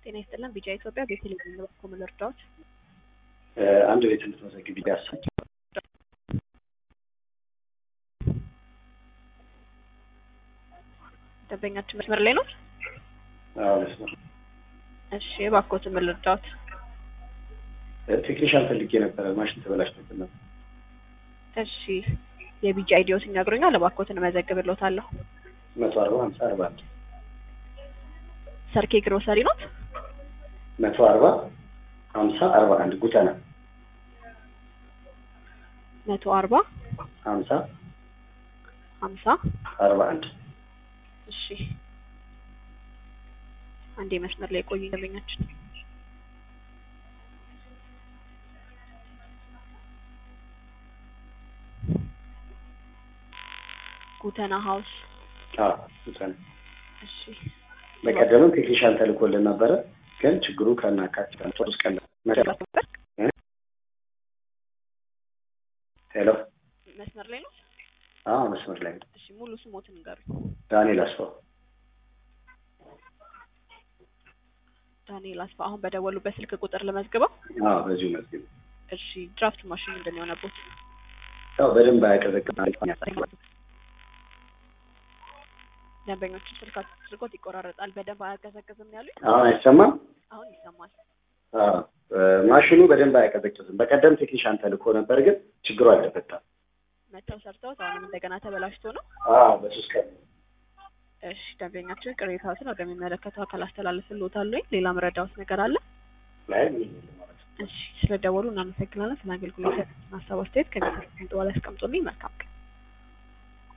ጤና ይስጥልን ቢጫ ኢትዮጵያ በቴሌቪዥን በኩል ልርዳዎት? አንድ ቤት እንድትመዘግቢ ቢያሳጭ ደንበኛችን መስመር ላይ ነው? አዎ መስመር። እሺ እባክዎት ምን ልርዳዎት? ቴክኒሻን ፈልጌ ነበር፣ ማሽን ተበላሽቶብን ነበር። እሺ የቢጫ አይዲዎት ይነግሩኛል? እባክዎትን መዘግብልዎታለሁ። 140 50 41 ሰርኬ ግሮሰሪ ነው? 140 50 41 ጉተና 140 50 50 41 እሺ አንዴ መስመር ላይ ቆዩ ደንበኛችን። ጉተና ሃውስ ጉተና። እሺ በቀደምም ቴክኒሻን ተልኮልን ነበረ፣ ግን ችግሩ ከናካቴው ሶስት ቀን ሄሎ መስመር ላይ ነው? መስመር ላይ ነው። እሺ ሙሉ ስሞትን ንገሩኝ። ዳንኤል አስፋው። ዳንኤል አስፋው። አሁን በደወሉበት ስልክ ቁጥር ለመዝግበው? በዚሁ መዝግብ። እሺ ድራፍት ማሽን ምንድን ነው የሆነበት? በደንብ አያቀዘቅዝም። ደንበኞቹ ስልክ አድርጎት ይቆራረጣል። በደንብ አያቀዘቅዝም ያሉኝ? አይሰማም? አሁን ይሰማል። ማሽኑ በደንብ አያቀዘቅዝም። በቀደም ቴክኒሻን ተልኮ ነበር፣ ግን ችግሩ አልተፈታም። መተው ሰርተውት አሁንም እንደገና ተበላሽቶ ነው? በሶስት ቀን። እሺ ደንበኛችን ቅሬታዎትን ወደሚመለከተው አካል አስተላልፍልዎታለሁ። ሌላ መረዳዎት ነገር አለ? እሺ ስለደወሉ እናመሰግናለን። ስለ አገልግሎት ሀሳብ አስተያየት ከቤተሰብ በኋላ ያስቀምጡልኝ። መልካም ቀን።